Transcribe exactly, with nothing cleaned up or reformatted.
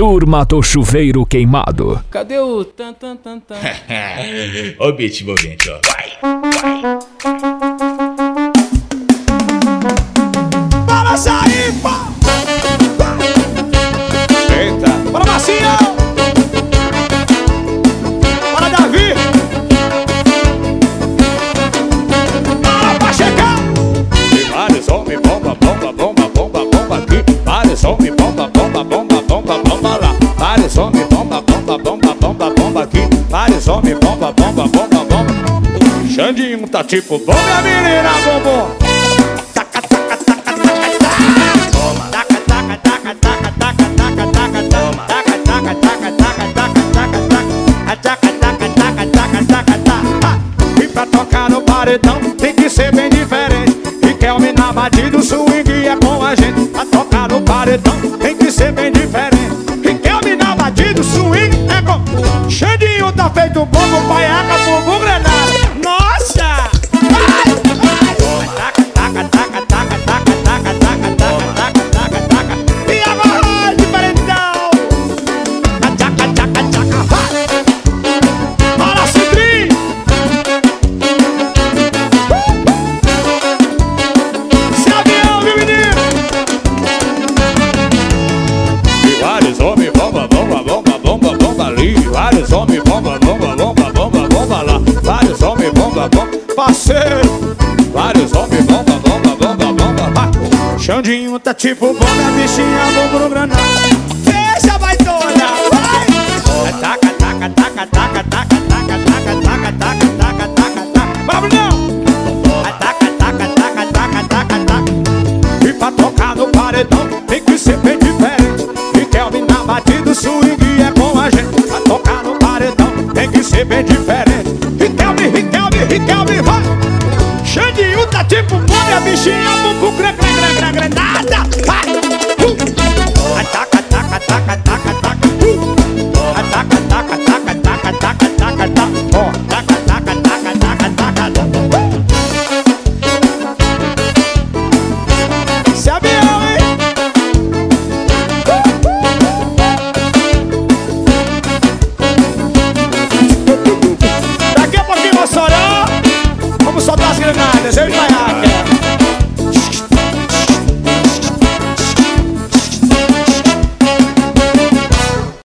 Turma do chuveiro queimado. Cadê o tan tan tan tan? Ó o beat envolvente, ó. Vai, vai. Bora sair, pô! Eita! Bora, Marcinho! Bora, Davi! Bora, pra chegar! E vários homens, bomba, bomba, bomba, bomba, bomba aqui. Vários homens, bomba, bomba, bomba, bomba, bomba lá. Vários homens, bomba, bomba, bomba, bomba, bomba aqui. Vários homens, bomba, bomba, bomba, bomba. Xandinho tá tipo bom, minha menina, bombom. Taca, taca, taca, taca, taca. Toma. Taca, taca, taca, taca, taca, taca, taca, toma. Taca, taca, taca, taca, taca, taca, taca. Taca, taca, taca, taca, taca, taca. E pra tocar no paredão tem que ser bem diferente. E Kelvin na batida, o swing é com a gente. Pra tocar no paredão tem que ser bem diferente. E Kelvin na batida, o swing é com... Xandinho tá feito bombo, paiaca, bumbum, granada. Nossa! Vai, vai! Taca, taca, taca, taca, taca, taca, taca, taca, taca, taca, taca. E agora, diferentão! Taca, taca, taca, vai! Bora, Cidrinho! Esse avião, viu, menino? E vários homens, bomba, bomba, bomba, bomba, bomba ali. Vários homens, bomba, bomba, bomba, bomba, bomba lá. Vários homens, bomba, bomba, parceiro. Vários homens, bomba, bomba, bomba, bomba, vai. Xandinho tá tipo bomba, bichinha, bumbum, granada. Fecha, vai toda, vai. Taca, taca, taca, taca, taca, taca, taca, taca, taca, taca, taca, taca. Vamos não. Taca, taca, taca, taca, taca, taca. E pra tocar no paredão tem que ser bem diferente. E Kelvin na batida, o swing é com a gente. Pra tocar no paredão tem que ser bem diferente. E Kelvin, e Kelvin, e Kelvin, vai. Xandinho tá tipo bomba, bichinha, bumbum, crecre.